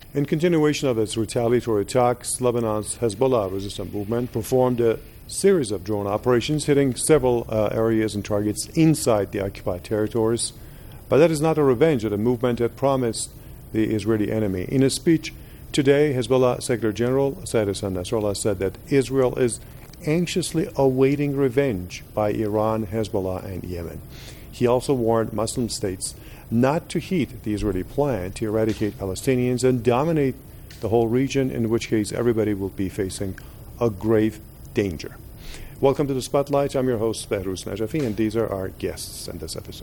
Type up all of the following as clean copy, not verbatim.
In continuation of its retaliatory attacks, Lebanon's Hezbollah resistance movement performed a series of drone operations hitting several areas and targets inside the occupied territories. But that is not a revenge that the movement had promised the Israeli enemy. In a speech today, Hezbollah Secretary General Said Hassan Nasrallah said that Israel is anxiously awaiting revenge by Iran, Hezbollah, and Yemen. He also warned Muslim states not to heed the Israeli plan to eradicate Palestinians and dominate the whole region, in which case everybody will be facing a grave danger. Welcome to the Spotlight. I'm your host, Behruz Najafi, and these are our guests in this episode.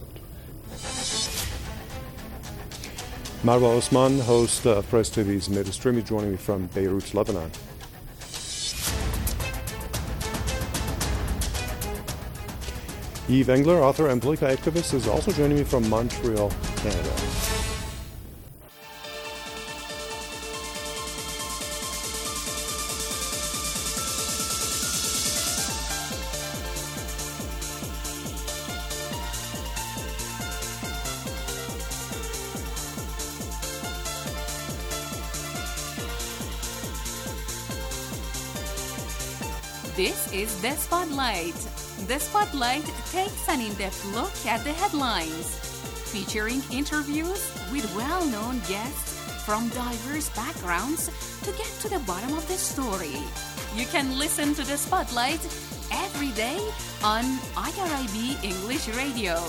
Marwa Osman, host of Press TV's Midstream, is joining me from Beirut, Lebanon. Yves Engler, author and political activist, is also joining me from Montreal, Canada. This is The Spotlight. The Spotlight takes an in-depth look at the headlines, featuring interviews with well-known guests from diverse backgrounds to get to the bottom of the story. You can listen to The Spotlight every day on IRIB English Radio.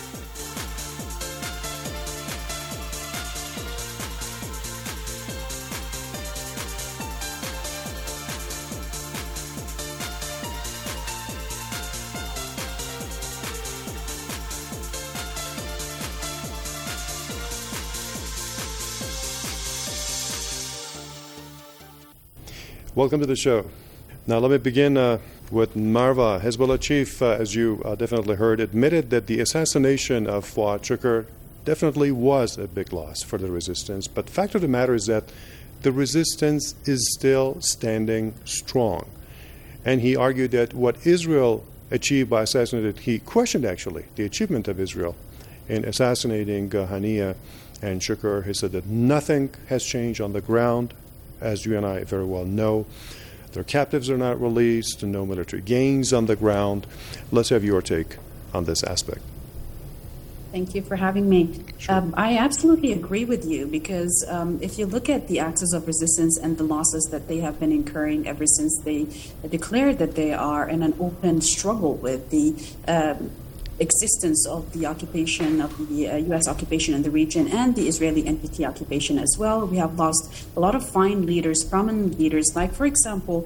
Welcome to the show. Now let me begin with Marwa. Hezbollah chief, as you definitely heard, admitted that the assassination of Fuad Shukr definitely was a big loss for the resistance. But the fact of the matter is that the resistance is still standing strong. And he argued that what Israel achieved by assassinating, he questioned actually the achievement of Israel in assassinating Haniya and Shukr. He said that nothing has changed on the ground. As you and I very well know, their captives are not released, no military gains on the ground. Let's have your take on this aspect. Thank you for having me. Sure. I absolutely agree with you because if you look at the axis of resistance and the losses that they have been incurring ever since they declared that they are in an open struggle with the existence of the occupation of the U.S. occupation in the region and the Israeli NPT occupation as well. We have lost a lot of fine leaders, prominent leaders, like, for example,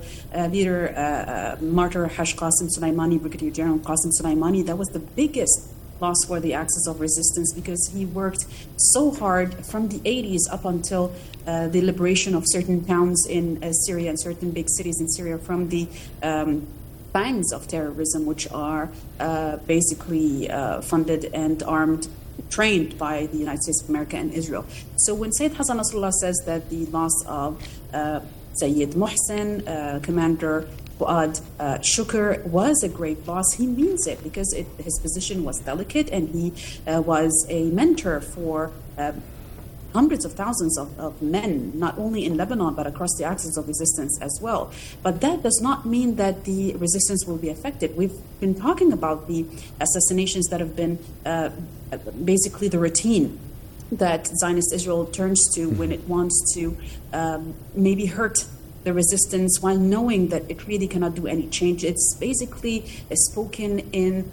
Martyr Haj Qasem Soleimani, Brigadier General Qasem Soleimani. That was the biggest loss for the axis of resistance because he worked so hard from the 80s up until the liberation of certain towns in Syria and certain big cities in Syria from the fangs of terrorism, which are basically funded and armed, trained by the United States of America and Israel. So when Sayyid Hassan Nasrallah says that the loss of Sayyid Mohsen, Commander Fuad Shukr was a great loss, he means it because his position was delicate and he was a mentor for hundreds of thousands of men, not only in Lebanon, but across the axis of resistance as well. But that does not mean that the resistance will be affected. We've been talking about the assassinations that have been basically the routine that Zionist Israel turns to when it wants to maybe hurt the resistance while knowing that it really cannot do any change. It's basically spoken in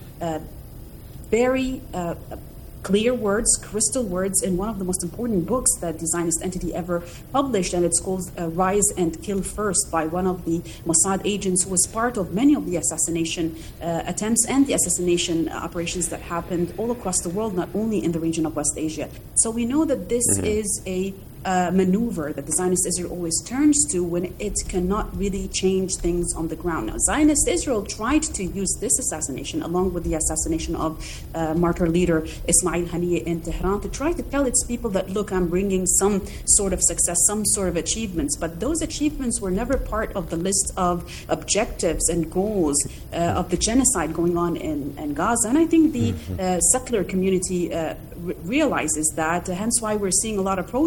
very clear words, crystal words, in one of the most important books that the Zionist entity ever published, and it's called Rise and Kill First, by one of the Mossad agents who was part of many of the assassination attempts and the assassination operations that happened all across the world, not only in the region of West Asia. So we know that this is a maneuver that the Zionist Israel always turns to when it cannot really change things on the ground. Now, Zionist Israel tried to use this assassination along with the assassination of martyr leader Ismail Haniyeh in Tehran to try to tell its people that, look, I'm bringing some sort of success, some sort of achievements. But those achievements were never part of the list of objectives and goals of the genocide going on in Gaza. And I think the settler community realizes that, hence why we're seeing a lot of protests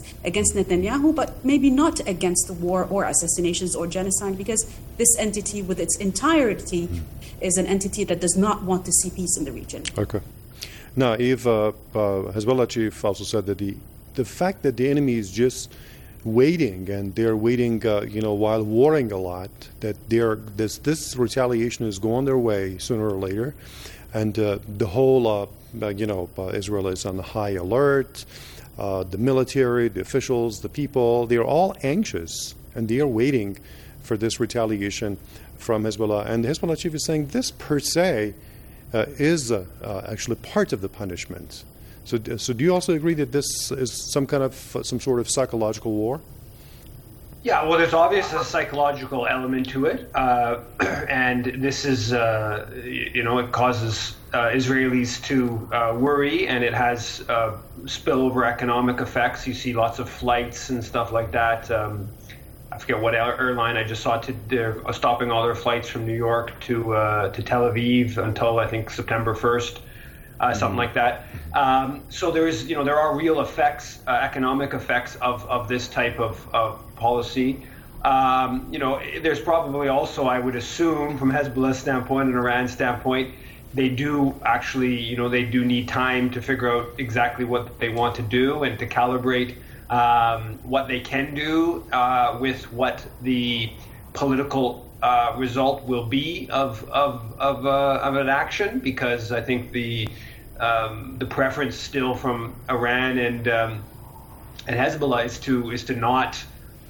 against Netanyahu, but maybe not against the war or assassinations or genocide, because this entity with its entirety is an entity that does not want to see peace in the region. Okay. Now, Eve, Hezbollah chief also said that the fact that the enemy is just waiting, and they're waiting, while warring a lot, that this retaliation is going their way sooner or later, and the whole, Israel is on high alert. The military, the officials, the people, they're all anxious, and they are waiting for this retaliation from Hezbollah. And the Hezbollah chief is saying this per se is actually part of the punishment. So do you also agree that this is some sort of psychological war? Yeah, well, there's obviously a psychological element to it, and this is, it causes Israelis to worry, and it has spillover economic effects. You see lots of flights and stuff like that. I forget what airline I just saw. They're stopping all their flights from New York to Tel Aviv until I think September 1st. Something like that. So there are real effects, economic effects of this type of policy. There's probably also, I would assume, from Hezbollah's standpoint and Iran's standpoint, they do actually, they do need time to figure out exactly what they want to do and to calibrate what they can do with what the political result will be of an action, because I think the preference still from Iran and Hezbollah is to not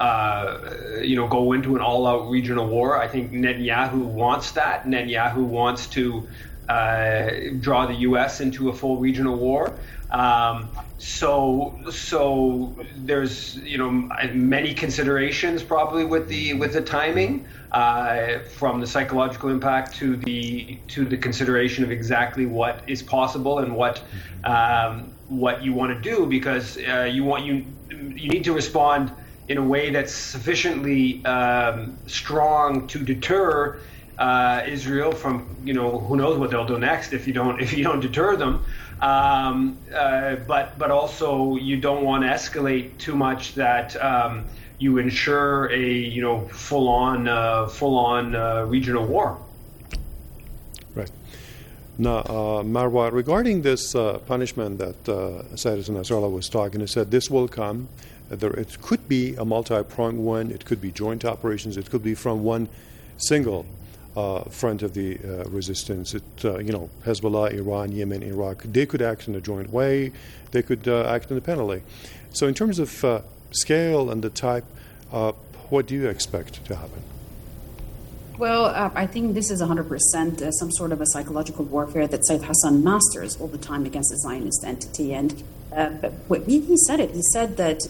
go into an all-out regional war. I think Netanyahu wants that. Netanyahu wants to draw the U.S. into a full regional war. So there's many considerations probably with the timing, from the psychological impact to the consideration of exactly what is possible and what you want to do, because you need to respond in a way that's sufficiently strong to deter Israel from who knows what they'll do next if you don't deter them. But also you don't want to escalate too much that you ensure a full on regional war. Right. Now, Marwa, regarding this punishment that Citizen Nasrallah was talking, he said this will come. It could be a multi-pronged one. It could be joint operations. It could be from one single front of the resistance. Hezbollah, Iran, Yemen, Iraq, they could act in a joint way. They could act independently. So in terms of scale and the type, what do you expect to happen? Well, I think this is 100% some sort of a psychological warfare that Sayyid Hassan masters all the time against the Zionist entity. And but he said it. He said that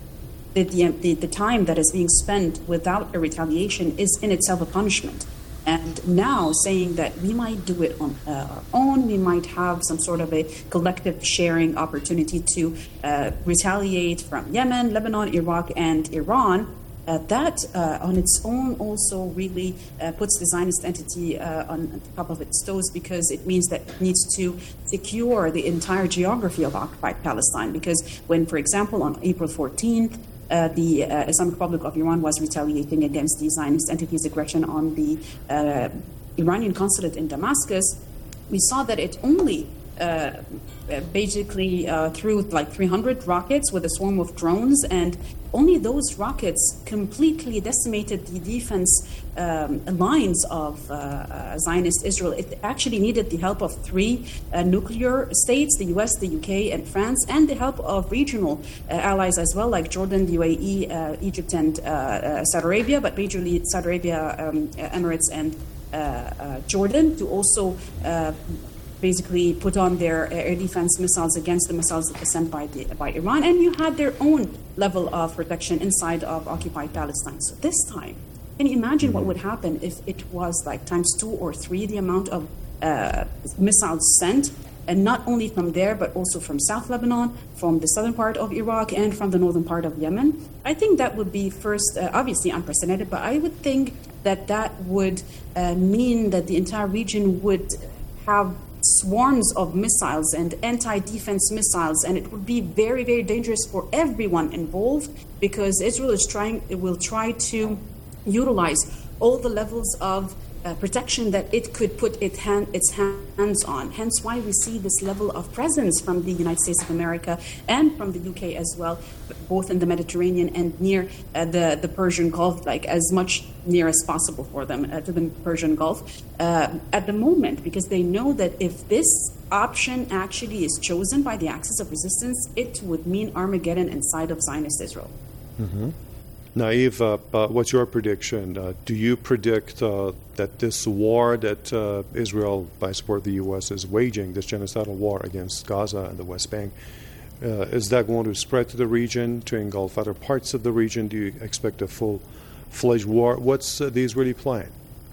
the time that is being spent without a retaliation is in itself a punishment. And now saying that we might do it on our own, we might have some sort of a collective sharing opportunity to retaliate from Yemen, Lebanon, Iraq, and Iran, that on its own also really puts the Zionist entity on top of its toes, because it means that it needs to secure the entire geography of occupied Palestine. Because when, for example, on April 14th, the Islamic Republic of Iran was retaliating against the Zionist entity's aggression on the Iranian consulate in Damascus, we saw that it only basically threw like 300 rockets with a swarm of drones, and only those rockets completely decimated the defense lines of Zionist Israel. It actually needed the help of 3 nuclear states, the US, the UK, and France, and the help of regional allies as well, like Jordan, the UAE, Egypt, and Saudi Arabia, but majorly Saudi Arabia, Emirates, and Jordan, to also basically put on their air defense missiles against the missiles sent by Iran. And you had their own level of protection inside of occupied Palestine. So this time, can you imagine what would happen if it was like times 2 or 3 the amount of missiles sent, and not only from there, but also from South Lebanon, from the southern part of Iraq, and from the northern part of Yemen? I think that would be first, obviously unprecedented, but I would think that would mean that the entire region would have swarms of missiles and anti-defense missiles, and it would be very, very dangerous for everyone involved, because Israel will try to utilize all the levels of protection that it could put its hands on. Hence why we see this level of presence from the United States of America and from the UK as well, both in the Mediterranean and near the Persian Gulf, like as much near as possible for them to the Persian Gulf at the moment, because they know that if this option actually is chosen by the Axis of Resistance, it would mean Armageddon inside of Zionist Israel. Mm-hmm. Naive, what's your prediction? Do you predict that this war that Israel, by support of the U.S., is waging, this genocidal war against Gaza and the West Bank, is that going to spread to the region, to engulf other parts of the region? Do you expect a full-fledged war? What's the Israeli plan?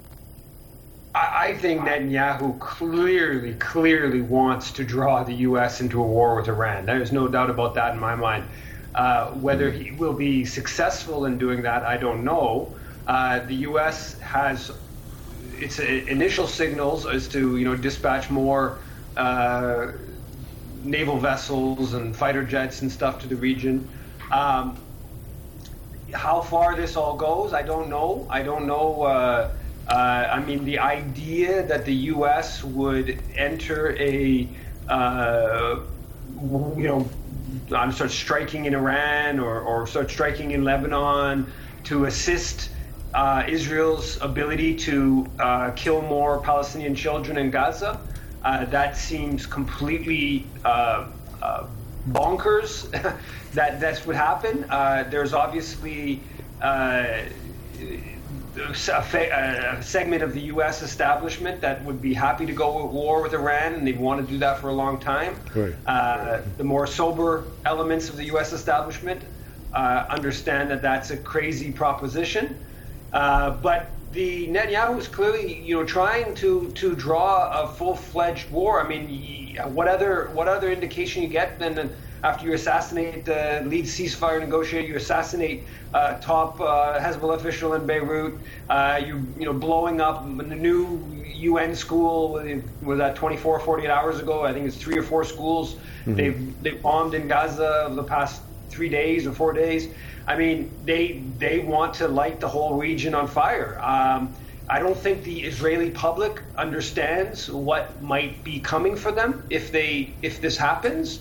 I think Netanyahu clearly wants to draw the U.S. into a war with Iran. There's no doubt about that in my mind. Whether he will be successful in doing that, I don't know. The U.S. has its initial signals as to dispatch more naval vessels and fighter jets and stuff to the region. How far this all goes, I don't know. I mean, the idea that the U.S. would enter start striking in Iran or start striking in Lebanon to assist Israel's ability to kill more Palestinian children in Gaza, that seems completely bonkers that that's what happened. There's obviously a segment of the U.S. establishment that would be happy to go to war with Iran, and they've wanted to do that for a long time. Right. The more sober elements of the U.S. establishment understand that that's a crazy proposition. But the Netanyahu is clearly, trying to draw a full-fledged war. I mean, what other indication you get than after you assassinate the lead ceasefire negotiator, you assassinate top Hezbollah official in Beirut, you blowing up the new UN school, was that 24, 48 hours ago? I think it's 3 or 4 schools. Mm-hmm. They've bombed in Gaza over the past 3 days or 4 days. I mean, they want to light the whole region on fire. I don't think the Israeli public understands what might be coming for them if this happens.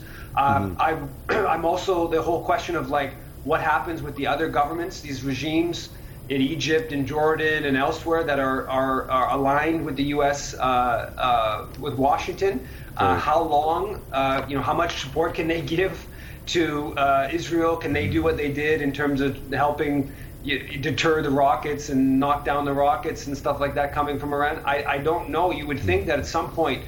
I'm also the whole question of what happens with the other governments, these regimes in Egypt and Jordan and elsewhere that are aligned with the U.S. With Washington. How long? How much support can they give to Israel? Can they do what they did in terms of helping deter the rockets and knock down the rockets and stuff like that coming from Iran? I don't know. You would think that at some point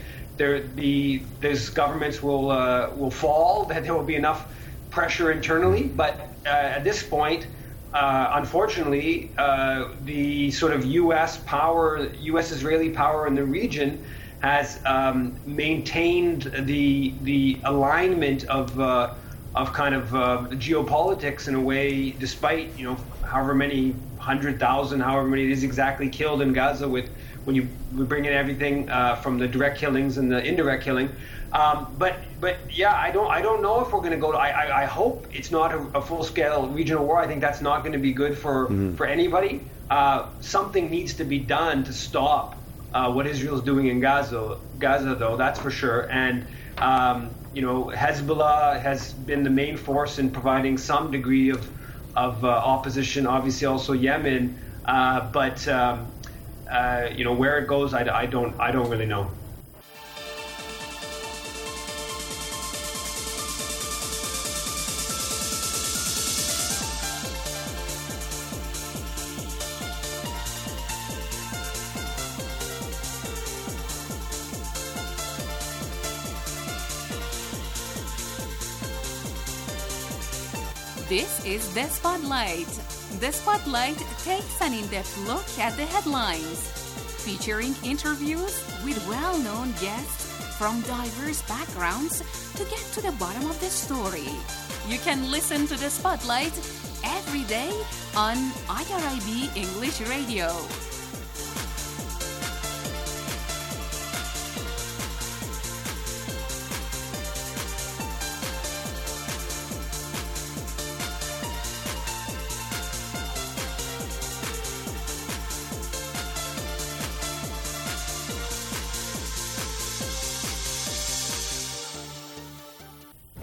these governments will fall, that there will be enough pressure internally. But at this point, unfortunately, the sort of U.S.-Israeli power in the region has maintained the alignment of kind of geopolitics in a way, despite however many 100,000, however many it is exactly killed in Gaza when you bring in everything from the direct killings and the indirect killing. But yeah, I don't know if we're going to go to. I hope it's not a full-scale regional war. I think that's not going to be good for anybody. Something needs to be done to stop what Israel's doing in Gaza, though, that's for sure. And Hezbollah has been the main force in providing some degree of opposition. Obviously, also Yemen, but where it goes, I don't really know. This is The Spotlight. The Spotlight takes an in-depth look at the headlines, featuring interviews with well-known guests from diverse backgrounds to get to the bottom of the story. You can listen to The Spotlight every day on IRIB English Radio.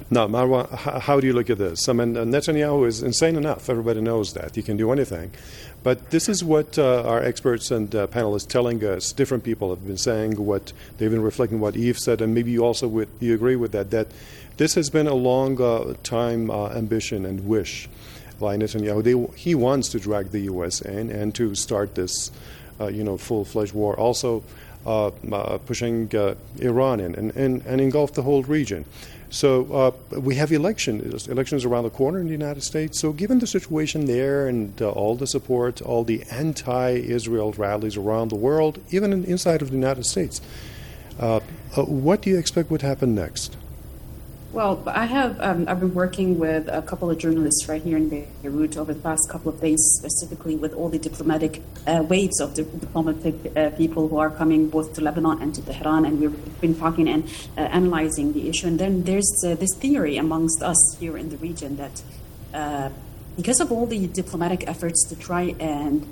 Now, Marwa, how do you look at this? I mean, Netanyahu is insane enough. Everybody knows that. He can do anything. But this is what our experts and panelists telling us. Different people have been saying what they've been reflecting what Eve said, and maybe you also you agree with that this has been a long time ambition and wish by Netanyahu. He wants to drag the U.S. in and to start this, full-fledged war. Also pushing Iran in and engulf the whole region. So we have elections around the corner in the United States. So given the situation there and all the support, all the anti-Israel rallies around the world, even inside of the United States, what do you expect would happen next? Well, I've been working with a couple of journalists right here in Beirut over the past couple of days, specifically with all the diplomatic waves of the diplomatic people who are coming both to Lebanon and to Tehran, and we've been talking and analyzing the issue. And then there's this theory amongst us here in the region that because of all the diplomatic efforts to try and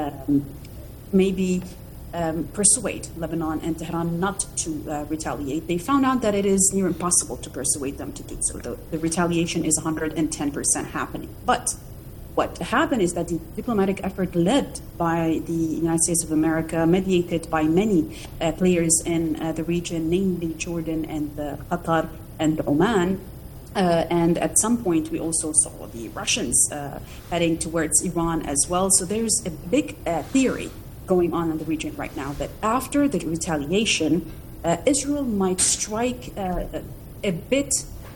maybe persuade Lebanon and Tehran not to retaliate, they found out that it is near impossible to persuade them to do so. The retaliation is 110% happening. But what happened is that the diplomatic effort led by the United States of America, mediated by many players in the region, namely Jordan and Qatar and Oman, and at some point we also saw the Russians heading towards Iran as well. So there's a big theory going on in the region right now that after the retaliation, Israel might strike a bit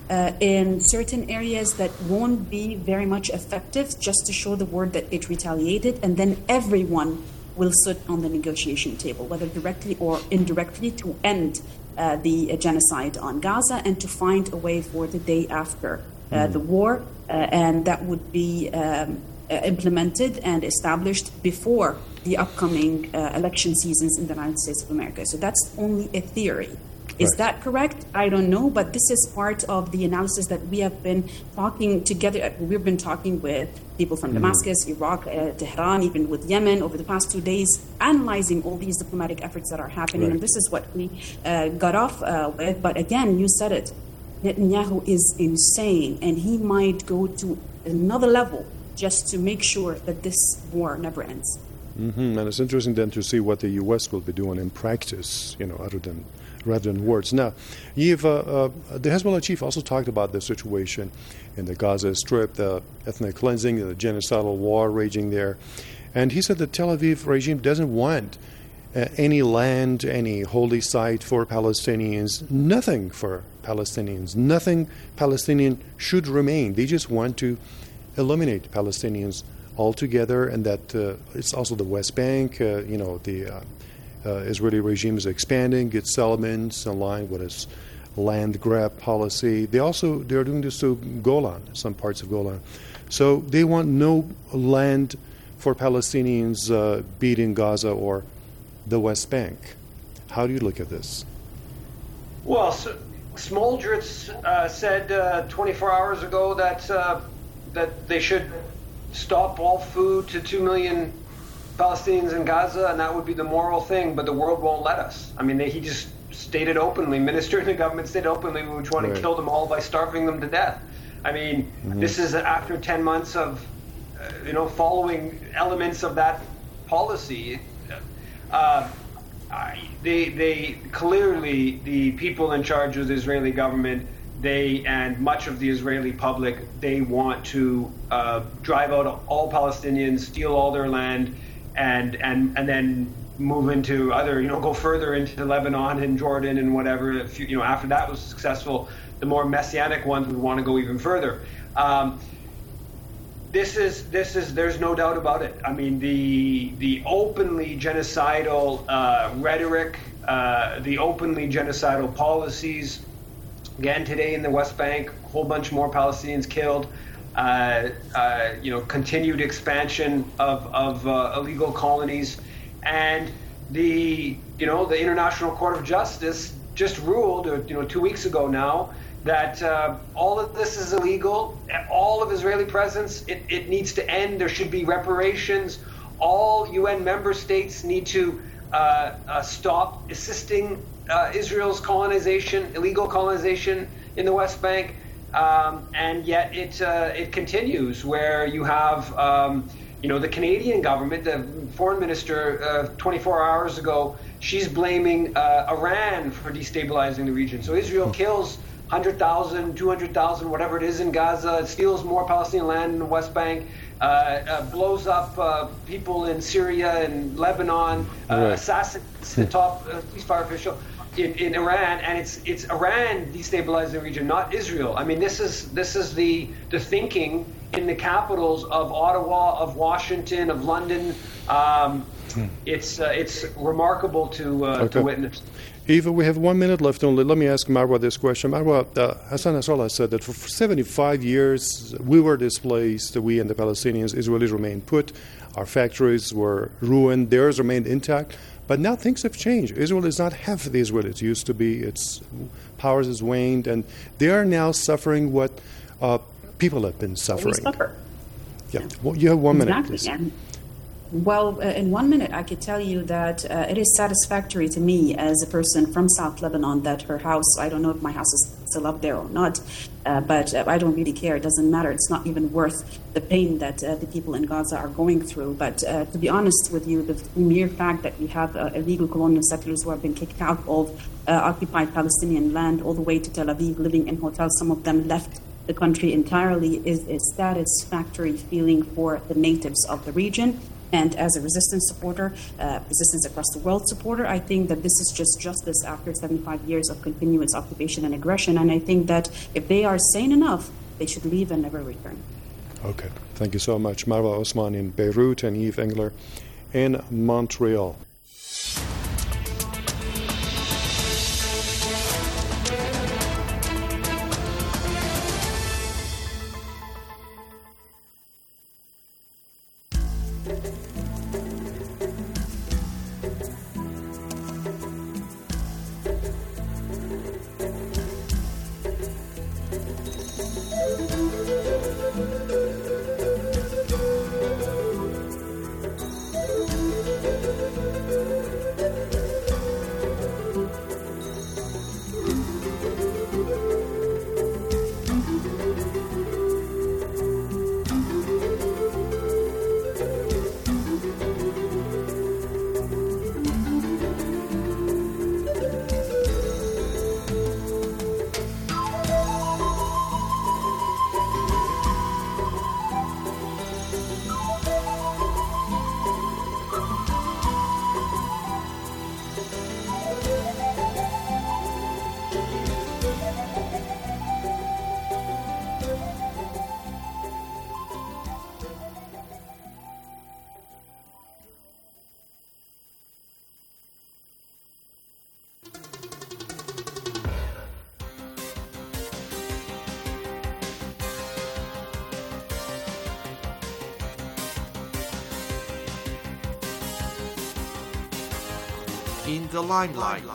in certain areas that won't be very much effective, just to show the world that it retaliated, and then everyone will sit on the negotiation table, whether directly or indirectly, to end the genocide on Gaza and to find a way for the day after the war, and that would be implemented and established before the upcoming election seasons in the United States of America. So that's only a theory. Is that correct? I don't know, but this is part of the analysis that we have been talking together. We've been talking with people from Damascus, Iraq, Tehran, even with Yemen over the past 2 days, analyzing all these diplomatic efforts that are happening. And this is what we got off with. But again, you said it, Netanyahu is insane, and he might go to another level just to make sure that this war never ends. And it's interesting then to see what the U.S. will be doing in practice, rather than words. Now, the Hezbollah chief also talked about the situation in the Gaza Strip, the ethnic cleansing, the genocidal war raging there. And he said the Tel Aviv regime doesn't want any land, any holy site for Palestinians, nothing for Palestinians, nothing Palestinian should remain. They just want to eliminate Palestinians altogether, and that it's also the West Bank, the Israeli regime is expanding its settlements in line with its land grab policy. They're doing this to Golan, some parts of Golan. So they want no land for Palestinians, be it in Gaza or the West Bank. How do you look at this? Well, Smoldritz said 24 hours ago that they should stop all food to 2 million Palestinians in Gaza, and that would be the moral thing, but the world won't let us. I mean, he just stated openly, minister in the government stated openly, we would want to kill them all by starving them to death. I mean, this is after 10 months of, following elements of that policy. They clearly, the people in charge of the Israeli government, they and much of the Israeli public, they want to drive out all Palestinians, steal all their land, and then move into other, go further into Lebanon and Jordan and whatever. After that was successful, the more messianic ones would want to go even further. There's no doubt about it. I mean, the openly genocidal rhetoric, the openly genocidal policies. Again, today in the West Bank, a whole bunch more Palestinians killed. Continued expansion of illegal colonies, and the International Court of Justice just ruled, 2 weeks ago now, that all of this is illegal. All of Israeli presence, it needs to end. There should be reparations. All UN member states need to stop assisting Israel's illegal colonization in the West Bank. and yet it continues, where you have the Canadian government, the foreign minister 24 hours ago, she's blaming Iran for destabilizing the region. So Israel kills 100,000, 200,000, whatever it is in Gaza, steals more Palestinian land in the West Bank, blows up people in Syria and Lebanon, assassinates the top ceasefire official in Iran, and it's Iran destabilizing the region, not Israel. I mean, this is the thinking in the capitals of Ottawa, of Washington, of London. It's remarkable to witness. Eva, we have 1 minute left only. Let me ask Marwa this question. Marwa, Hassan Nasrallah said that for 75 years we were displaced, we and the Palestinians, Israelis remained put, our factories were ruined, theirs remained intact. But now things have changed. Israel is not half the Israel it used to be. Its powers has waned, and they are now suffering what people have been suffering. We suffer. Yeah. Well, you have 1 minute, exactly. please. And, in 1 minute, I could tell you that it is satisfactory to me as a person from South Lebanon that her house, I don't know if my house is still up there or not, but I don't really care. It doesn't matter. It's not even worth the pain that the people in Gaza are going through. But to be honest with you, the mere fact that we have illegal colonial settlers who have been kicked out of occupied Palestinian land all the way to Tel Aviv, living in hotels, some of them left the country entirely, is a satisfactory feeling for the natives of the region. And as a resistance supporter, resistance across the world supporter, I think that this is just justice after 75 years of continuous occupation and aggression. And I think that if they are sane enough, they should leave and never return. Okay. Thank you so much. Marwa Osman in Beirut and Yves Engler in Montreal. In the limelight.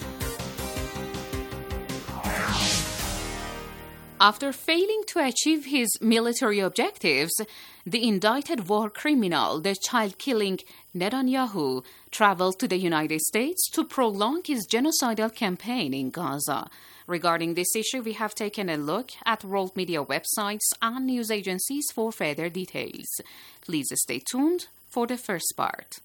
After failing to achieve his military objectives, the indicted war criminal, the child-killing Netanyahu, traveled to the United States to prolong his genocidal campaign in Gaza. Regarding this issue, we have taken a look at world media websites and news agencies for further details. Please stay tuned for the first part.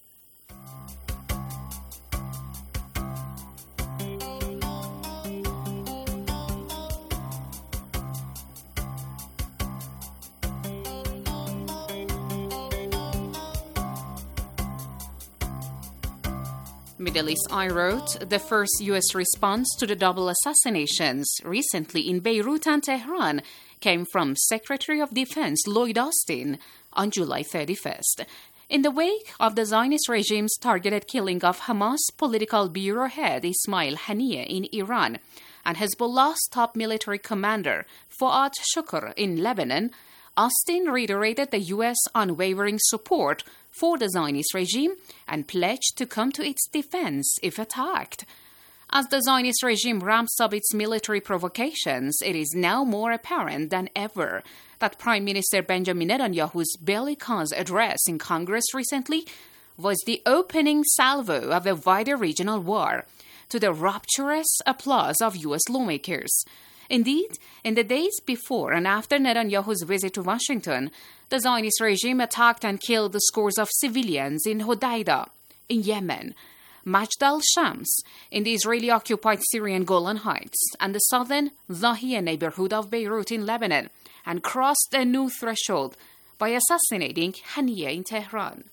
Middle East Eye wrote, the first U.S. response to the double assassinations recently in Beirut and Tehran came from Secretary of Defense Lloyd Austin on July 31st. In the wake of the Zionist regime's targeted killing of Hamas political bureau head Ismail Haniyeh in Iran and Hezbollah's top military commander Fuad Shukr in Lebanon, Austin reiterated the U.S. unwavering support for the Zionist regime and pledged to come to its defense if attacked. As the Zionist regime ramps up its military provocations, it is now more apparent than ever that Prime Minister Benjamin Netanyahu's bellicose address in Congress recently was the opening salvo of a wider regional war, to the rapturous applause of U.S. lawmakers. Indeed, in the days before and after Netanyahu's visit to Washington, the Zionist regime attacked and killed the scores of civilians in Hodeidah, in Yemen, Majd al-Shams, in the Israeli-occupied Syrian Golan Heights, and the southern Zahiya neighborhood of Beirut in Lebanon, and crossed a new threshold by assassinating Haniyeh in Tehran.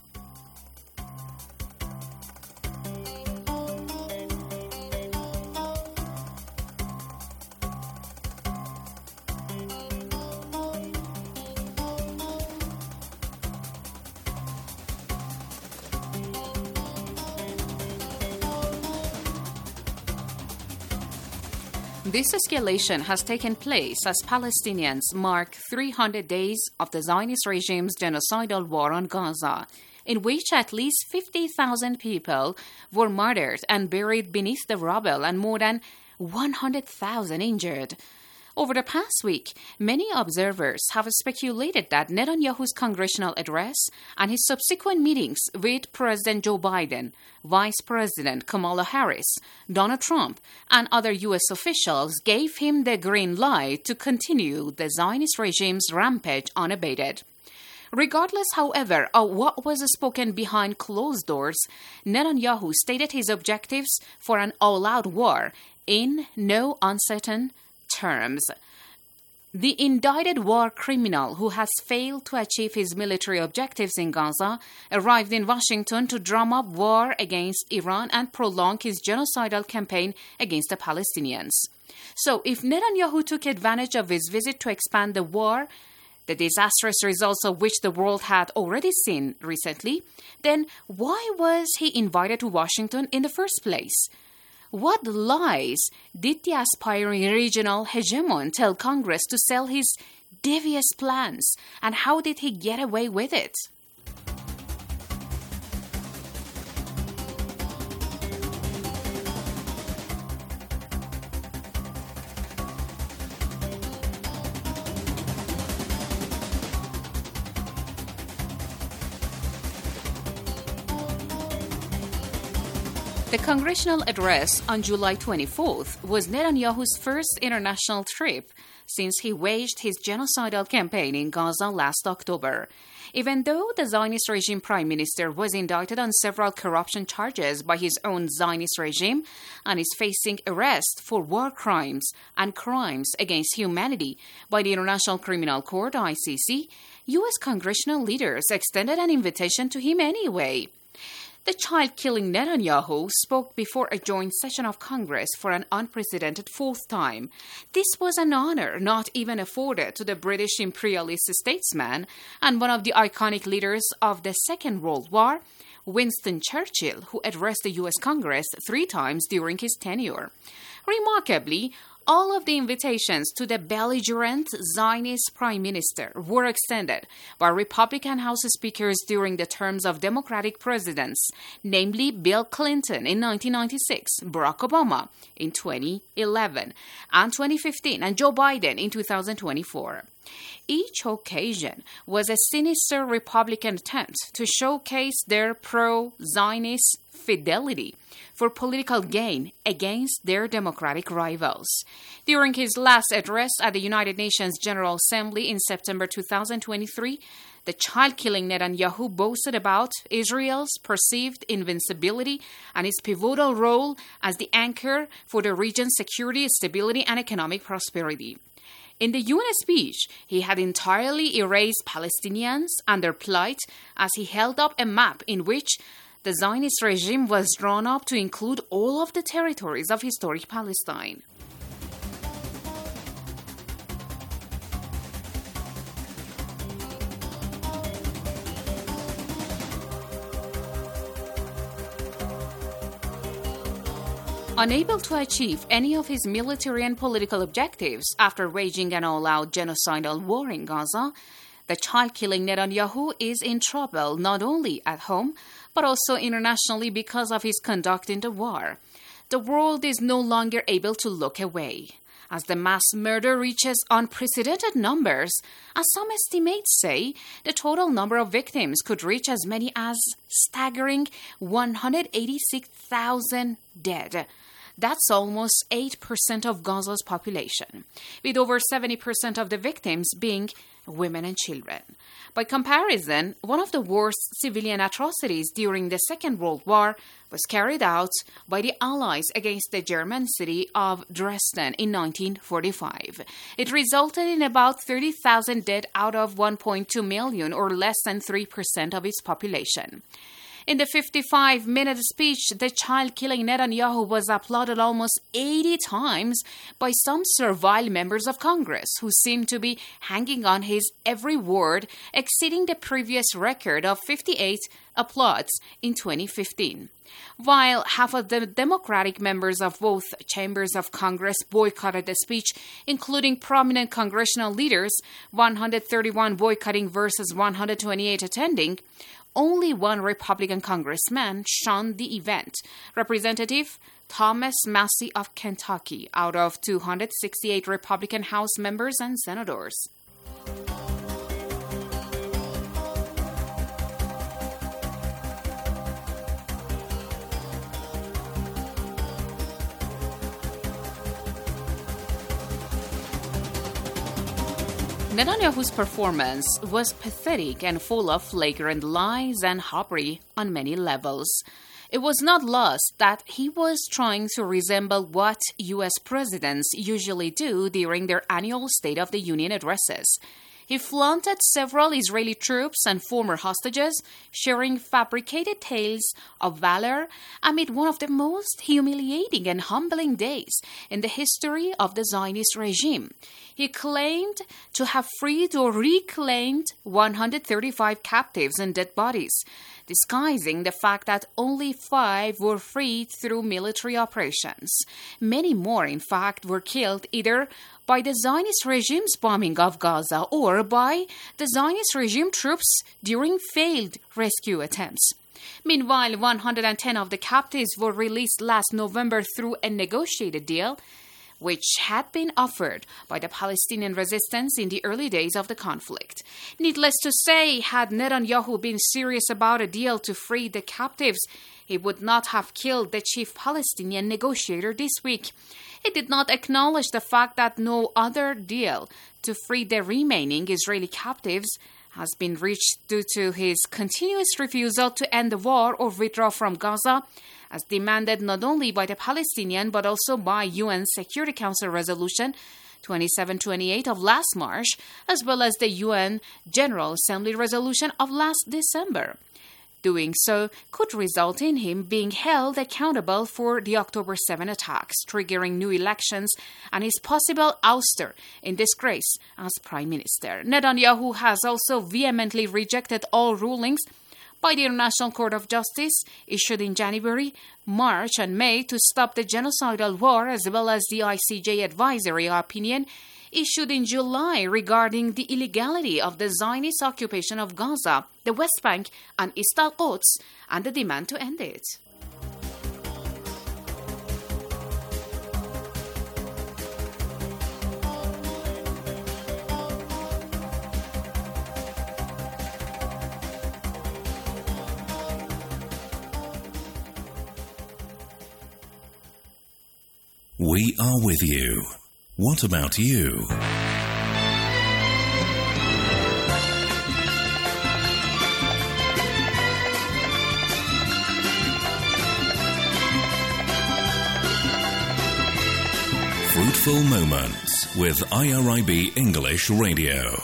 This escalation has taken place as Palestinians mark 300 days of the Zionist regime's genocidal war on Gaza, in which at least 50,000 people were murdered and buried beneath the rubble and more than 100,000 injured. Over the past week, many observers have speculated that Netanyahu's congressional address and his subsequent meetings with President Joe Biden, Vice President Kamala Harris, Donald Trump, and other U.S. officials gave him the green light to continue the Zionist regime's rampage unabated. Regardless, however, of what was spoken behind closed doors, Netanyahu stated his objectives for an all-out war in no uncertain terms. The indicted war criminal who has failed to achieve his military objectives in Gaza arrived in Washington to drum up war against Iran and prolong his genocidal campaign against the Palestinians. So, if Netanyahu took advantage of his visit to expand the war, the disastrous results of which the world had already seen recently, then why was he invited to Washington in the first place? What lies did the aspiring regional hegemon tell Congress to sell his devious plans, and how did he get away with it? The congressional address on July 24th was Netanyahu's first international trip since he waged his genocidal campaign in Gaza last October. Even though the Zionist regime prime minister was indicted on several corruption charges by his own Zionist regime and is facing arrest for war crimes and crimes against humanity by the International Criminal Court, ICC, U.S. congressional leaders extended an invitation to him anyway. The child-killing Netanyahu spoke before a joint session of Congress for an unprecedented fourth time. This was an honor not even afforded to the British imperialist statesman and one of the iconic leaders of the Second World War, Winston Churchill, who addressed the U.S. Congress 3 times during his tenure. Remarkably, all of the invitations to the belligerent Zionist prime minister were extended by Republican House speakers during the terms of Democratic presidents, namely Bill Clinton in 1996, Barack Obama in 2011, and 2015, and Joe Biden in 2024. Each occasion was a sinister Republican attempt to showcase their pro-Zionist fidelity for political gain against their Democratic rivals. During his last address at the United Nations General Assembly in September 2023, the child-killing Netanyahu boasted about Israel's perceived invincibility and his pivotal role as the anchor for the region's security, stability, and economic prosperity. In the UN speech, he had entirely erased Palestinians and their plight as he held up a map in which the Zionist regime was drawn up to include all of the territories of historic Palestine. Unable to achieve any of his military and political objectives after waging an all-out genocidal war in Gaza, the child-killing Netanyahu is in trouble not only at home, but also internationally because of his conduct in the war. The world is no longer able to look away. As the mass murder reaches unprecedented numbers, as some estimates say, the total number of victims could reach as many as staggering 186,000 dead. That's almost 8% of Gaza's population, with over 70% of the victims being women and children. By comparison, one of the worst civilian atrocities during the Second World War was carried out by the Allies against the German city of Dresden in 1945. It resulted in about 30,000 dead out of 1.2 million, or less than 3% of its population. In the 55-minute speech, the child-killing Netanyahu was applauded almost 80 times by some servile members of Congress who seemed to be hanging on his every word, exceeding the previous record of 58 applauds in 2015. While half of the Democratic members of both chambers of Congress boycotted the speech, including prominent congressional leaders, 131 boycotting versus 128 attending, only one Republican congressman shunned the event, Representative Thomas Massie of Kentucky, out of 268 Republican House members and senators. Netanyahu's performance was pathetic and full of flagrant lies and hubris on many levels. It was not lost that he was trying to resemble what U.S. presidents usually do during their annual State of the Union addresses. He flaunted several Israeli troops and former hostages, sharing fabricated tales of valor amid one of the most humiliating and humbling days in the history of the Zionist regime. He claimed to have freed or reclaimed 135 captives and dead bodies, disguising the fact that only 5 were freed through military operations. Many more, in fact, were killed either by the Zionist regime's bombing of Gaza or by the Zionist regime troops during failed rescue attempts. Meanwhile, 110 of the captives were released last November through a negotiated deal, which had been offered by the Palestinian resistance in the early days of the conflict. Needless to say, had Netanyahu been serious about a deal to free the captives, he would not have killed the chief Palestinian negotiator this week. He did not acknowledge the fact that no other deal to free the remaining Israeli captives has been reached due to his continuous refusal to end the war or withdraw from Gaza, as demanded not only by the Palestinian but also by UN Security Council Resolution 2728 of last March, as well as the UN General Assembly Resolution of last December. Doing so could result in him being held accountable for the October 7 attacks, triggering new elections, and his possible ouster in disgrace as Prime Minister. Netanyahu has also vehemently rejected all rulings by the International Court of Justice issued in January, March, and May to stop the genocidal war, as well as the ICJ advisory opinion issued in July regarding the illegality of the Zionist occupation of Gaza, the West Bank, and East al-Quds, and the demand to end it. We are with you. What about you? Fruitful Moments with IRIB English Radio.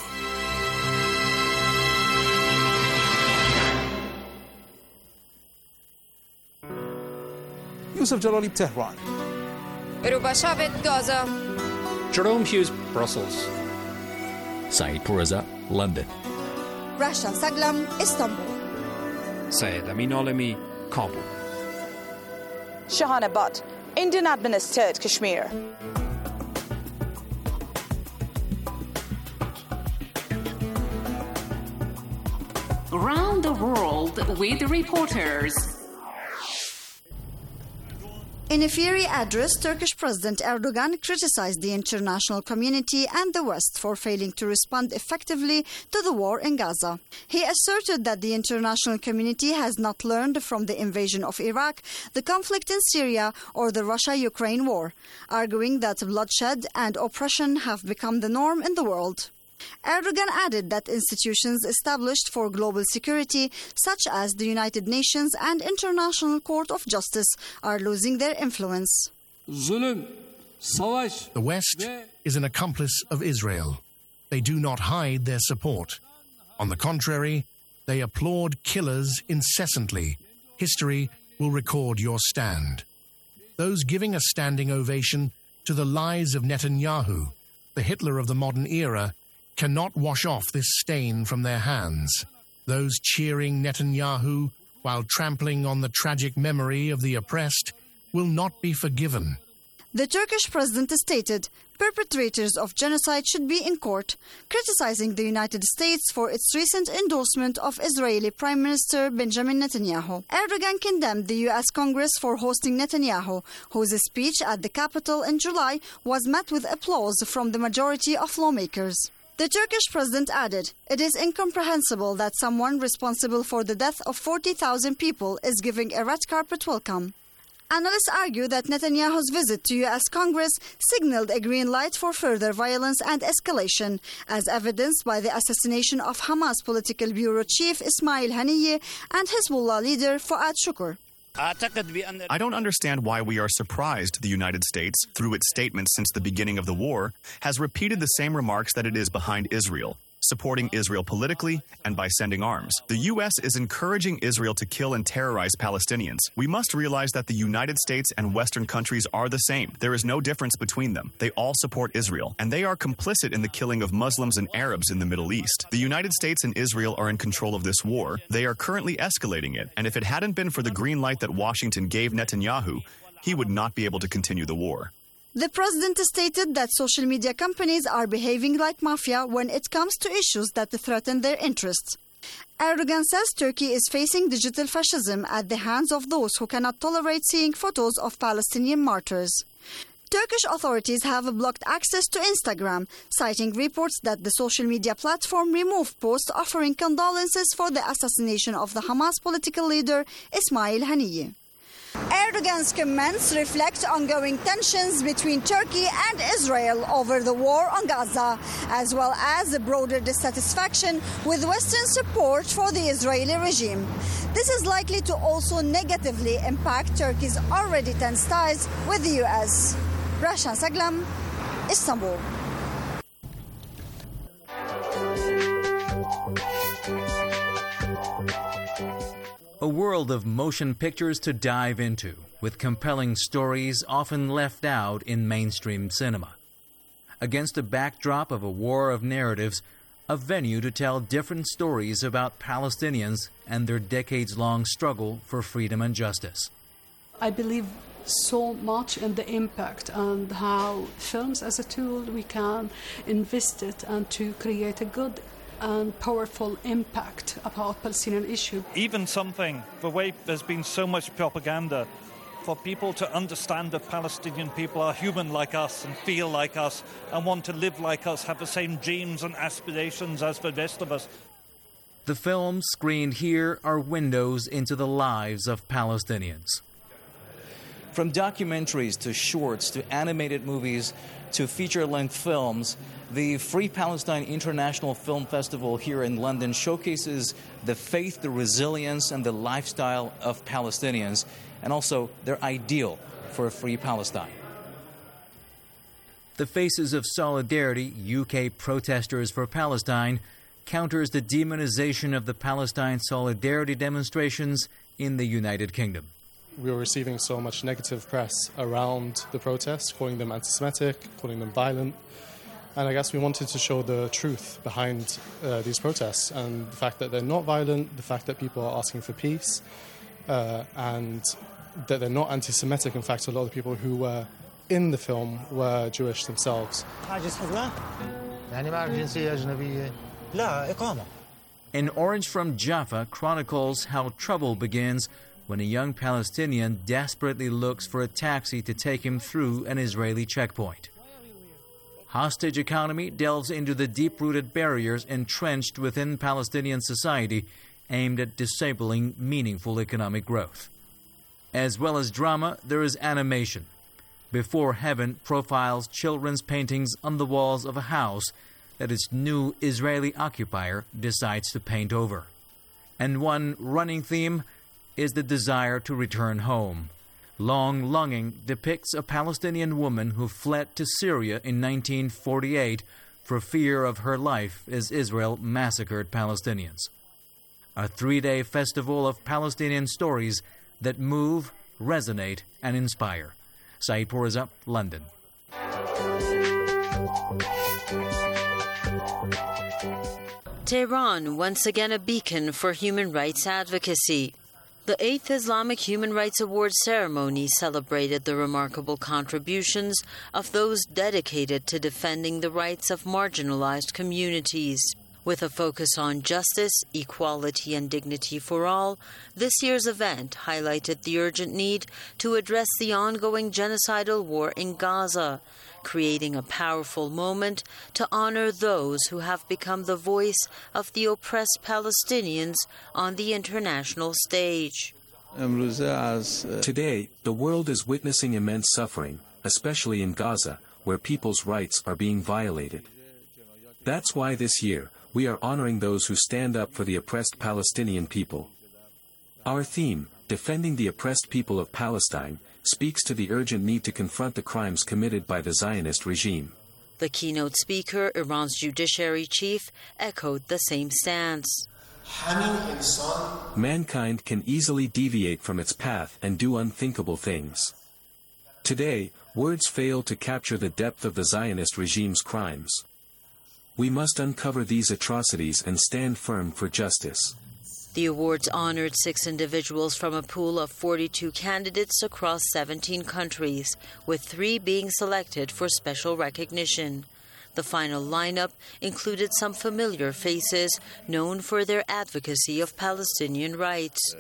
Yusuf Jalali, Tehran. Rubashavet, Gaza. Jerome Hughes, Brussels. Saeed Pourreza, London. Rasha Saglam, Istanbul. Syed Amin Alemi, Kabul. Shahana Butt, Indian administered Kashmir. Around the world with reporters. In a fiery address, Turkish President Erdogan criticized the international community and the West for failing to respond effectively to the war in Gaza. He asserted that the international community has not learned from the invasion of Iraq, the conflict in Syria, or the Russia-Ukraine war, arguing that bloodshed and oppression have become the norm in the world. Erdogan added that institutions established for global security, such as the United Nations and International Court of Justice, are losing their influence. The West is an accomplice of Israel. They do not hide their support. On the contrary, they applaud killers incessantly. History will record your stand. Those giving a standing ovation to the lies of Netanyahu, the Hitler of the modern era, cannot wash off this stain from their hands. Those cheering Netanyahu while trampling on the tragic memory of the oppressed will not be forgiven. The Turkish president stated perpetrators of genocide should be in court, criticizing the United States for its recent endorsement of Israeli Prime Minister Benjamin Netanyahu. Erdogan condemned the U.S. Congress for hosting Netanyahu, whose speech at the Capitol in July was met with applause from the majority of lawmakers. The Turkish president added, "It is incomprehensible that someone responsible for the death of 40,000 people is giving a red carpet welcome." Analysts argue that Netanyahu's visit to U.S. Congress signaled a green light for further violence and escalation, as evidenced by the assassination of Hamas Political Bureau Chief Ismail Haniyeh and Hezbollah leader Fuad Shukr. I don't understand why we are surprised the United States, through its statements since the beginning of the war, has repeated the same remarks that it is behind Israel, supporting Israel politically and by sending arms. The U.S. is encouraging Israel to kill and terrorize Palestinians. We must realize that the United States and Western countries are the same. There is no difference between them. They all support Israel, and they are complicit in the killing of Muslims and Arabs in the Middle East. The United States and Israel are in control of this war. They are currently escalating it, and if it hadn't been for the green light that Washington gave Netanyahu, he would not be able to continue the war. The president stated that social media companies are behaving like mafia when it comes to issues that threaten their interests. Erdogan says Turkey is facing digital fascism at the hands of those who cannot tolerate seeing photos of Palestinian martyrs. Turkish authorities have blocked access to Instagram, citing reports that the social media platform removed posts offering condolences for the assassination of the Hamas political leader Ismail Haniyeh. Erdogan's comments reflect ongoing tensions between Turkey and Israel over the war on Gaza, as well as a broader dissatisfaction with Western support for the Israeli regime. This is likely to also negatively impact Turkey's already tense ties with the U.S. Rashan Saglam, Istanbul. A world of motion pictures to dive into, with compelling stories often left out in mainstream cinema. Against a backdrop of a war of narratives, a venue to tell different stories about Palestinians and their decades-long struggle for freedom and justice. I believe so much in the impact and how films as a tool we can invest it and to create a good and powerful impact about Palestinian issue. Even something, the way there's been so much propaganda, for people to understand that Palestinian people are human like us and feel like us and want to live like us, have the same dreams and aspirations as the rest of us. The films screened here are windows into the lives of Palestinians. From documentaries to shorts to animated movies to feature-length films, the Free Palestine International Film Festival here in London showcases the faith, the resilience, and the lifestyle of Palestinians, and also their ideal for a free Palestine. The Faces of Solidarity, UK Protesters for Palestine, counters the demonization of the Palestine solidarity demonstrations in the United Kingdom. We were receiving so much negative press around the protests, calling them anti-Semitic, calling them violent. And I guess we wanted to show the truth behind these protests and the fact that they're not violent, the fact that people are asking for peace, and that they're not anti-Semitic. In fact, a lot of the people who were in the film were Jewish themselves. An Orange from Jaffa chronicles how trouble begins when a young Palestinian desperately looks for a taxi to take him through an Israeli checkpoint. Hostage Economy delves into the deep-rooted barriers entrenched within Palestinian society aimed at disabling meaningful economic growth. As well as drama, there is animation. Before Heaven profiles children's paintings on the walls of a house that its new Israeli occupier decides to paint over. And one running theme is the desire to return home. Long Longing depicts a Palestinian woman who fled to Syria in 1948 for fear of her life as Israel massacred Palestinians. A 3-day festival of Palestinian stories that move, resonate, and inspire. Saeed Pourreza, London. Tehran, once again a beacon for human rights advocacy. The 8th Islamic Human Rights Awards ceremony celebrated the remarkable contributions of those dedicated to defending the rights of marginalized communities. With a focus on justice, equality, and dignity for all, this year's event highlighted the urgent need to address the ongoing genocidal war in Gaza, creating a powerful moment to honor those who have become the voice of the oppressed Palestinians on the international stage. Today, the world is witnessing immense suffering, especially in Gaza, where people's rights are being violated. That's why this year, we are honoring those who stand up for the oppressed Palestinian people. Our theme, Defending the Oppressed People of Palestine, speaks to the urgent need to confront the crimes committed by the Zionist regime. The keynote speaker, Iran's judiciary chief, echoed the same stance. Mankind can easily deviate from its path and do unthinkable things. Today, words fail to capture the depth of the Zionist regime's crimes. We must uncover these atrocities and stand firm for justice. The awards honored 6 individuals from a pool of 42 candidates across 17 countries, with 3 being selected for special recognition. The final lineup included some familiar faces known for their advocacy of Palestinian rights.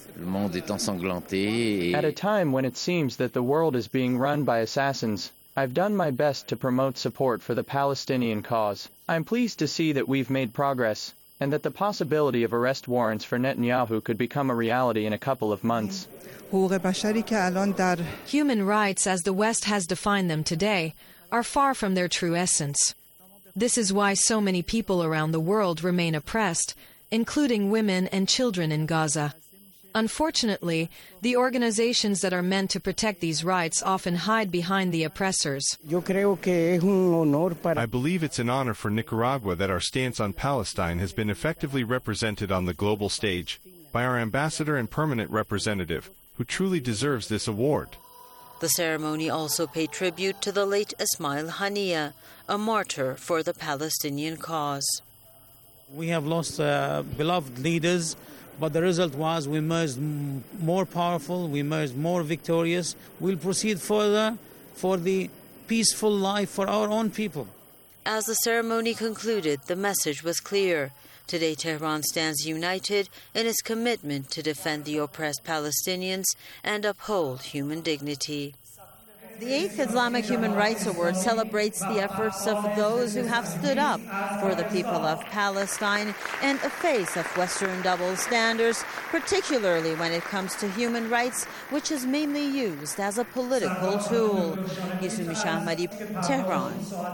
At a time when it seems that the world is being run by assassins, I've done my best to promote support for the Palestinian cause. I'm pleased to see that we've made progress, and that the possibility of arrest warrants for Netanyahu could become a reality in a couple of months. Human rights, as the West has defined them today, are far from their true essence. This is why so many people around the world remain oppressed, including women and children in Gaza. Unfortunately, the organizations that are meant to protect these rights often hide behind the oppressors. I believe it's an honor for Nicaragua that our stance on Palestine has been effectively represented on the global stage by our ambassador and permanent representative, who truly deserves this award. The ceremony also paid tribute to the late Ismail Haniyeh, a martyr for the Palestinian cause. We have lost beloved leaders, but the result was we emerged more powerful, we emerged more victorious. We'll proceed further for the peaceful life for our own people. As the ceremony concluded, the message was clear. Today, Tehran stands united in its commitment to defend the oppressed Palestinians and uphold human dignity. The 8th Islamic Human Rights Award celebrates the efforts of those who have stood up for the people of Palestine in the face of Western double standards, particularly when it comes to human rights, which is mainly used as a political tool. Yusuf Ahmadi, Tehran.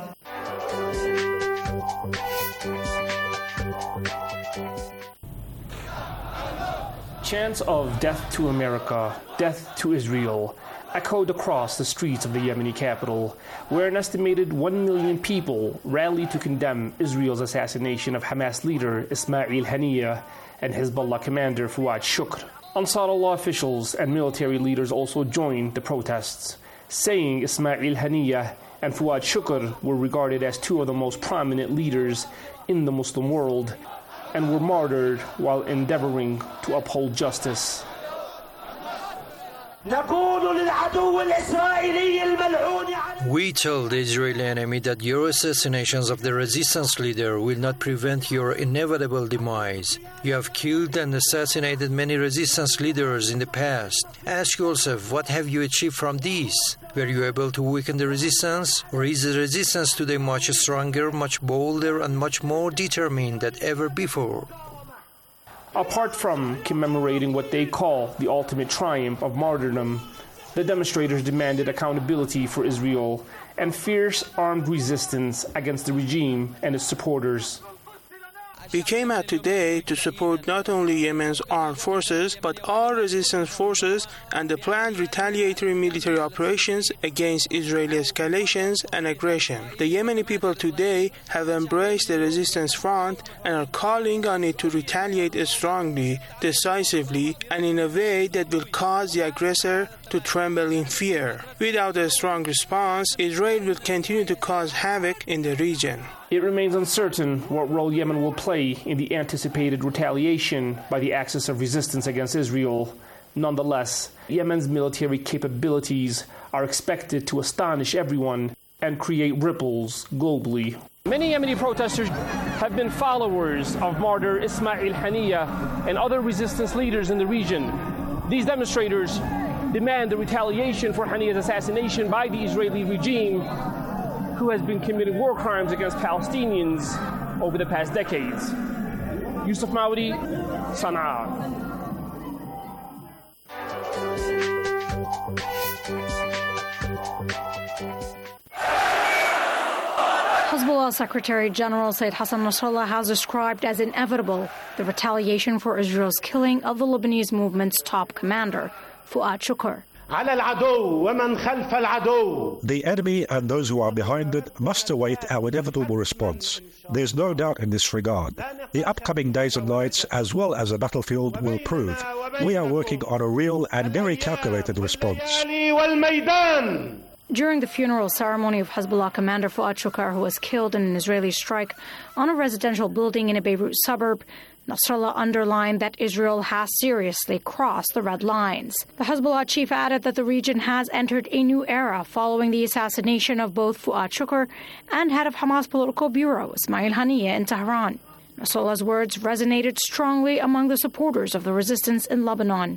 Chants of death to America, death to Israel echoed across the streets of the Yemeni capital, where an estimated 1 million people rallied to condemn Israel's assassination of Hamas leader Ismail Haniyeh and Hezbollah commander Fuad Shukr. Ansarullah officials and military leaders also joined the protests, saying Ismail Haniyeh and Fuad Shukr were regarded as 2 of the most prominent leaders in the Muslim world and were martyred while endeavoring to uphold justice. We tell the Israeli enemy that your assassinations of the resistance leader will not prevent your inevitable demise. You have killed and assassinated many resistance leaders in the past. Ask yourself, what have you achieved from these? Were you able to weaken the resistance? Or is the resistance today much stronger, much bolder, and much more determined than ever before? Apart from commemorating what they call the ultimate triumph of martyrdom, the demonstrators demanded accountability for Israel and fierce armed resistance against the regime and its supporters. We came out today to support not only Yemen's armed forces, but all resistance forces and the planned retaliatory military operations against Israeli escalations and aggression. The Yemeni people today have embraced the resistance front and are calling on it to retaliate strongly, decisively, and in a way that will cause the aggressor to tremble in fear. Without a strong response, Israel will continue to cause havoc in the region. It remains uncertain what role Yemen will play in the anticipated retaliation by the axis of resistance against Israel. Nonetheless, Yemen's military capabilities are expected to astonish everyone and create ripples globally. Many Yemeni protesters have been followers of martyr Ismail Haniyeh and other resistance leaders in the region. These demonstrators demand the retaliation for Haniyeh's assassination by the Israeli regime, who has been committing war crimes against Palestinians over the past decades. Yusuf Maudi, Sana'a. Hezbollah Secretary General Sayyid Hassan Nasrallah has described as inevitable the retaliation for Israel's killing of the Lebanese movement's top commander, Fuad Shukr. The enemy and those who are behind it must await our inevitable response. There's no doubt in this regard. The upcoming days and nights, as well as the battlefield, will prove. We are working on a real and very calculated response. During the funeral ceremony of Hezbollah commander Fuad Shukr, who was killed in an Israeli strike on a residential building in a Beirut suburb, Nasrallah underlined that Israel has seriously crossed the red lines. The Hezbollah chief added that the region has entered a new era following the assassination of both Fuad Shukr and head of Hamas political bureau Ismail Haniyeh in Tehran. Nasrallah's words resonated strongly among the supporters of the resistance in Lebanon.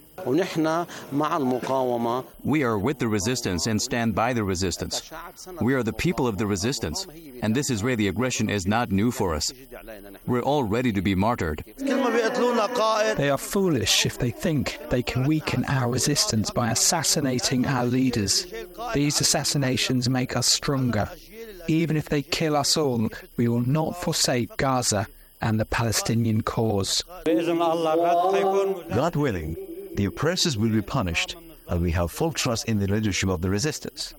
We are with the resistance and stand by the resistance. We are the people of the resistance, and this Israeli aggression is not new for us. We're all ready to be martyred. They are foolish if they think they can weaken our resistance by assassinating our leaders. These assassinations make us stronger. Even if they kill us all, we will not forsake Gaza and the Palestinian cause. God willing, the oppressors will be punished, and we have full trust in the leadership of the resistance.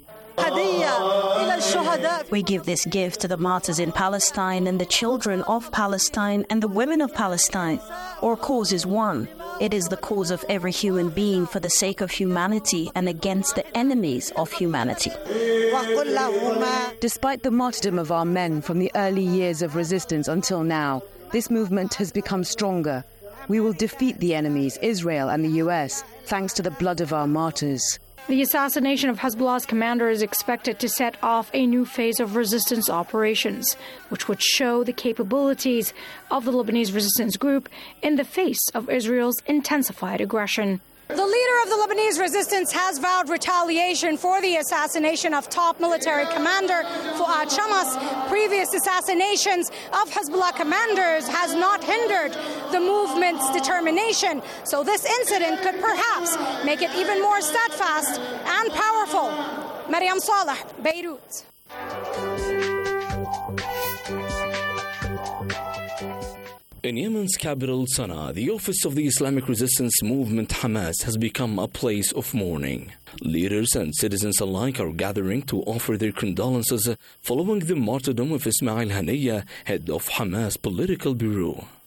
We give this gift to the martyrs in Palestine and the children of Palestine and the women of Palestine. Our cause is one. It is the cause of every human being for the sake of humanity and against the enemies of humanity. Despite the martyrdom of our men from the early years of resistance until now, this movement has become stronger. We will defeat the enemies, Israel and the US, thanks to the blood of our martyrs. The assassination of Hezbollah's commander is expected to set off a new phase of resistance operations, which would show the capabilities of the Lebanese resistance group in the face of Israel's intensified aggression. The leader of the Lebanese resistance has vowed retaliation for the assassination of top military commander Fuad Shukr. Previous assassinations of Hezbollah commanders has not hindered the movement's determination, so this incident could perhaps make it even more steadfast and powerful. Maryam Saleh, Beirut. In Yemen's capital, Sana'a, the office of the Islamic resistance movement Hamas has become a place of mourning. Leaders and citizens alike are gathering to offer their condolences following the martyrdom of Ismail Haniyeh, head of Hamas political bureau.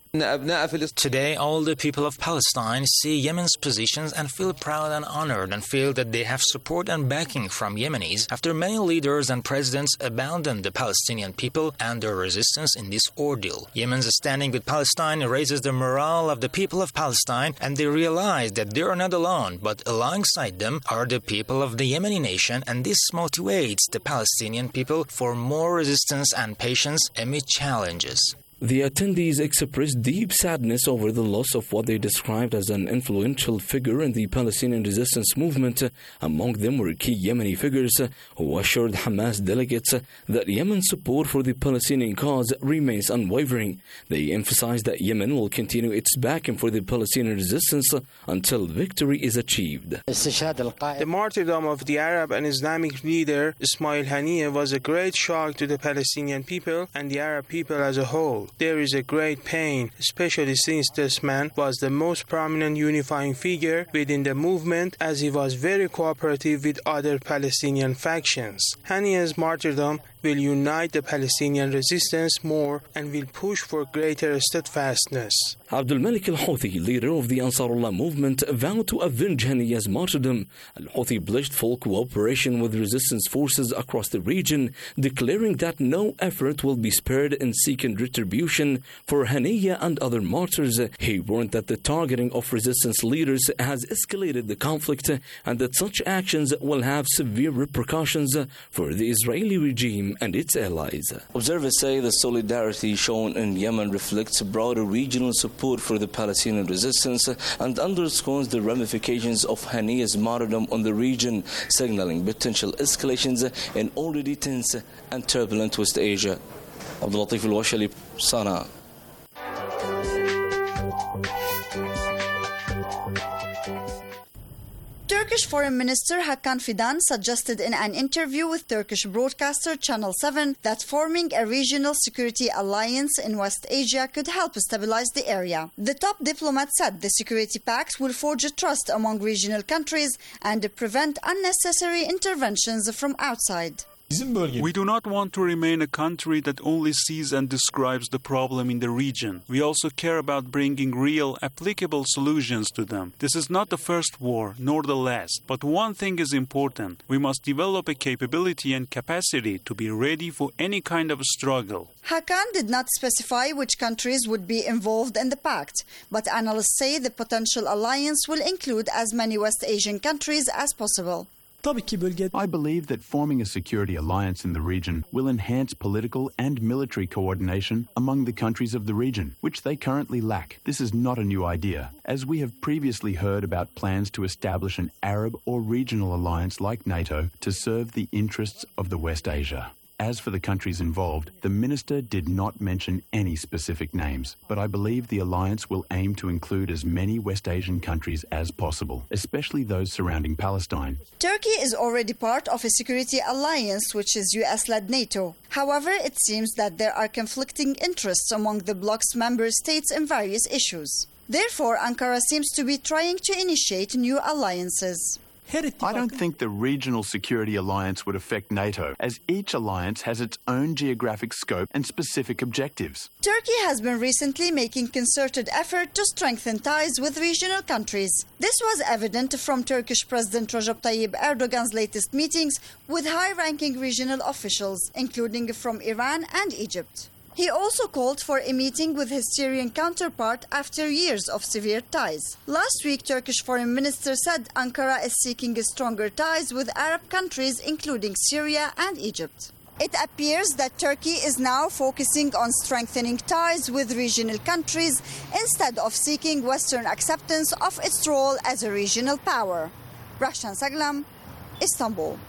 Today, all the people of Palestine see Yemen's positions and feel proud and honored and feel that they have support and backing from Yemenis after many leaders and presidents abandoned the Palestinian people and their resistance in this ordeal. Yemen's standing with Palestine raises the morale of the people of Palestine, and they realize that they are not alone, but alongside them are the people of the Yemeni nation, and this motivates the Palestinian people for more resistance and patience amid challenges. The attendees expressed deep sadness over the loss of what they described as an influential figure in the Palestinian resistance movement. Among them were key Yemeni figures who assured Hamas delegates that Yemen's support for the Palestinian cause remains unwavering. They emphasized that Yemen will continue its backing for the Palestinian resistance until victory is achieved. The martyrdom of the Arab and Islamic leader Ismail Haniyeh was a great shock to the Palestinian people and the Arab people as a whole. There is a great pain, especially since this man was the most prominent unifying figure within the movement, as he was very cooperative with other Palestinian factions. Haniyeh's martyrdom will unite the Palestinian resistance more and will push for greater steadfastness. Abdul Malik al-Houthi, leader of the Ansarullah movement, vowed to avenge Haniyeh's martyrdom. Al-Houthi pledged full cooperation with resistance forces across the region, declaring that no effort will be spared in seeking retribution for Haniyeh and other martyrs. He warned that the targeting of resistance leaders has escalated the conflict and that such actions will have severe repercussions for the Israeli regime and its allies. Observers say the solidarity shown in Yemen reflects broader regional support for the Palestinian resistance and underscores the ramifications of Haniyeh's martyrdom on the region, signaling potential escalations in already tense and turbulent West Asia. Abdul Latif Al-Washali, Sana'a. Turkish Foreign Minister Hakan Fidan suggested in an interview with Turkish broadcaster Channel 7 that forming a regional security alliance in West Asia could help stabilize the area. The top diplomat said the security pact will forge trust among regional countries and prevent unnecessary interventions from outside. We do not want to remain a country that only sees and describes the problem in the region. We also care about bringing real, applicable solutions to them. This is not the first war, nor the last. But one thing is important. We must develop a capability and capacity to be ready for any kind of struggle. Hakan did not specify which countries would be involved in the pact, but analysts say the potential alliance will include as many West Asian countries as possible. I believe that forming a security alliance in the region will enhance political and military coordination among the countries of the region, which they currently lack. This is not a new idea, as we have previously heard about plans to establish an Arab or regional alliance like NATO to serve the interests of the West Asia. As for the countries involved, the minister did not mention any specific names, but I believe the alliance will aim to include as many West Asian countries as possible, especially those surrounding Palestine. Turkey is already part of a security alliance which is US-led NATO. However, it seems that there are conflicting interests among the bloc's member states in various issues. Therefore, Ankara seems to be trying to initiate new alliances. I don't think the regional security alliance would affect NATO, as each alliance has its own geographic scope and specific objectives. Turkey has been recently making concerted effort to strengthen ties with regional countries. This was evident from Turkish President Recep Tayyip Erdogan's latest meetings with high-ranking regional officials, including from Iran and Egypt. He also called for a meeting with his Syrian counterpart after years of severe ties. Last week, Turkish Foreign Minister said Ankara is seeking stronger ties with Arab countries, including Syria and Egypt. It appears that Turkey is now focusing on strengthening ties with regional countries instead of seeking Western acceptance of its role as a regional power. Rahshan Saglam, Istanbul.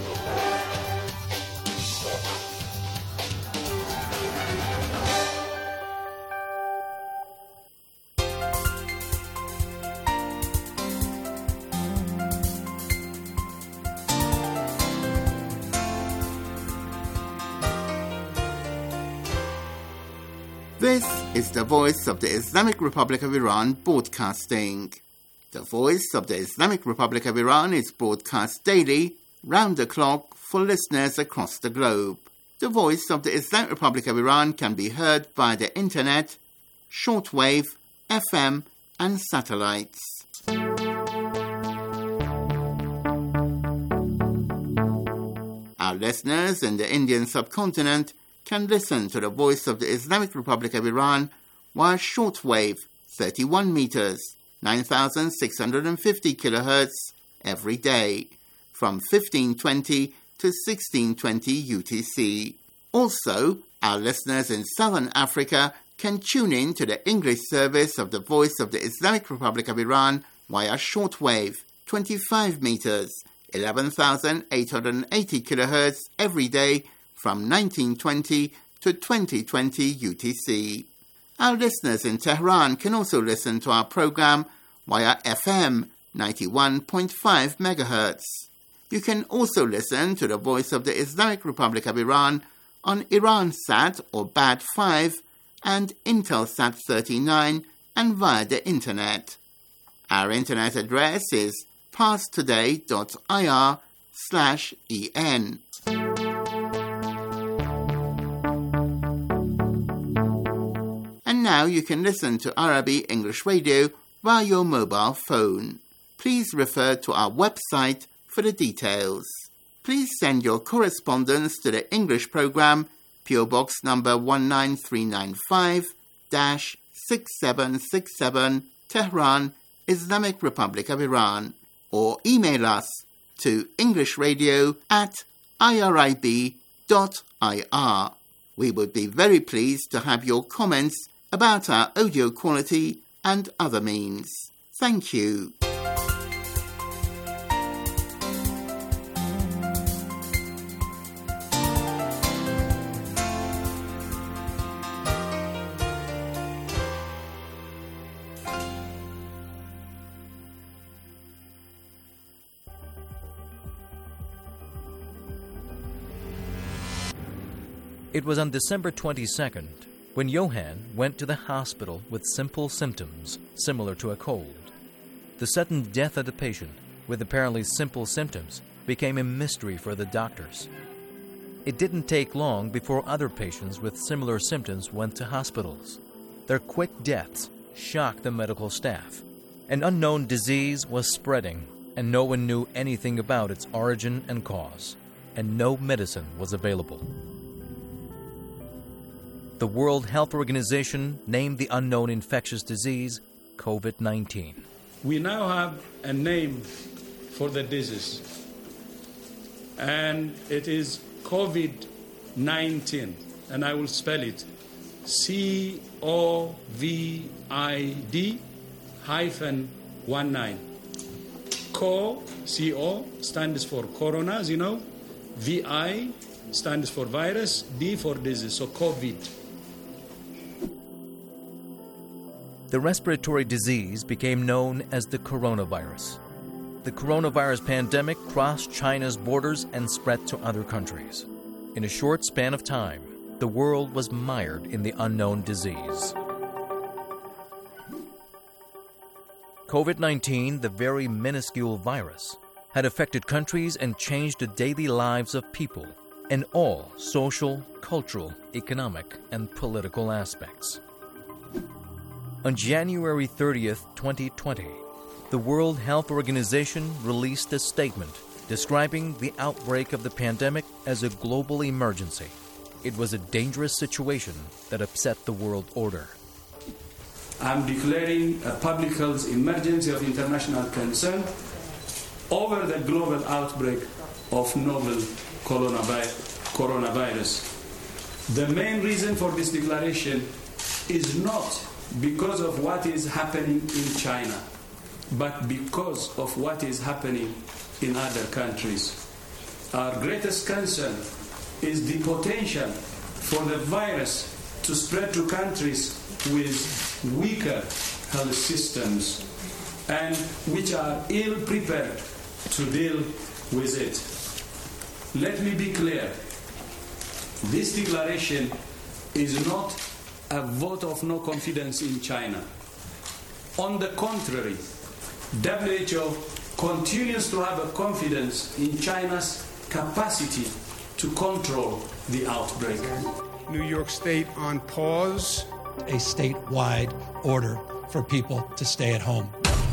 This is the Voice of the Islamic Republic of Iran broadcasting. The Voice of the Islamic Republic of Iran is broadcast daily, round the clock, for listeners across the globe. The Voice of the Islamic Republic of Iran can be heard via the internet shortwave, FM and satellites. Our listeners in the Indian subcontinent can listen to the Voice of the Islamic Republic of Iran via shortwave 31 meters, 9,650 kilohertz every day from 1520 to 1620 UTC. Also, our listeners in Southern Africa can tune in to the English service of the Voice of the Islamic Republic of Iran via shortwave 25 meters, 11,880 kilohertz every day from 1920 to 2020 UTC. Our listeners in Tehran can also listen to our program via FM 91.5 MHz. You can also listen to the Voice of the Islamic Republic of Iran on Iransat or BAD 5 and Intelsat 39 and via the Internet. Our Internet address is parstoday.ir/en. And now you can listen to Arabi English Radio via your mobile phone. Please refer to our website for the details. Please send your correspondence to the English program, PO Box number 19395-6767, Tehran, Islamic Republic of Iran, or email us to englishradio@irib.ir. We would be very pleased to have your comments about our audio quality and other means. Thank you. It was on December 22nd when Johan went to the hospital with simple symptoms similar to a cold. The sudden death of the patient with apparently simple symptoms became a mystery for the doctors. It didn't take long before other patients with similar symptoms went to hospitals. Their quick deaths shocked the medical staff. An unknown disease was spreading, and no one knew anything about its origin and cause, and no medicine was available. The World Health Organization named the unknown infectious disease COVID-19. We now have a name for the disease, and it is COVID-19, and I will spell it COVID-19. CO stands for corona, as you know. VI stands for virus, D for disease, so COVID. The respiratory disease became known as the coronavirus. The coronavirus pandemic crossed China's borders and spread to other countries. In a short span of time, the world was mired in the unknown disease. COVID-19, the very minuscule virus, had affected countries and changed the daily lives of people in all social, cultural, economic, and political aspects. On January 30th, 2020, the World Health Organization released a statement describing the outbreak of the pandemic as a global emergency. It was a dangerous situation that upset the world order. I'm declaring a public health emergency of international concern over the global outbreak of novel coronavirus. The main reason for this declaration is not because of what is happening in China, but because of what is happening in other countries. Our greatest concern is the potential for the virus to spread to countries with weaker health systems and which are ill-prepared to deal with it. Let me be clear. This declaration is not a vote of no confidence in China. On the contrary, WHO continues to have a confidence in China's capacity to control the outbreak. New York State on pause a statewide order for people to stay at home.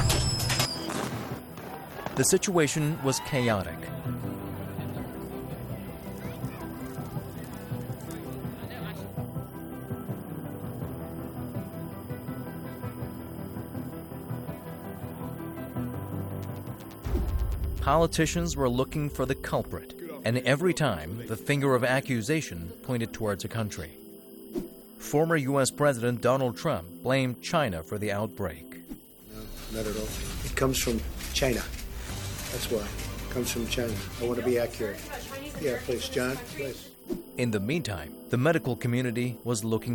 The situation was chaotic. Politicians were looking for the culprit, and every time the finger of accusation pointed towards a country. Former U.S. President Donald Trump blamed China for the outbreak. No, not at all. It comes from China. That's why. It comes from China. I want to be accurate. Yeah, please, John, please. In the meantime, the medical community was looking